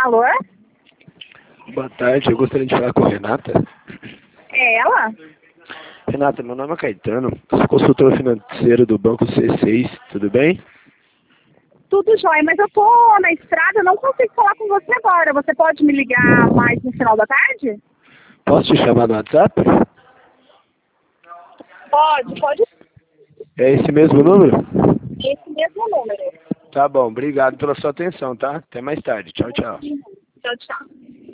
Alô? Boa tarde, eu gostaria de falar com a Renata. É ela? Renata, meu nome é Caetano, sou consultor financeiro do Banco C6, tudo bem? Tudo jóia, mas eu tô na estrada, eu não consigo falar com você agora. Você pode me ligar mais no final da tarde? Posso te chamar no WhatsApp? Pode. É esse mesmo número? Esse mesmo número. Tá bom, obrigado pela sua atenção, tá? Até mais tarde, tchau, tchau. Tchau, tchau.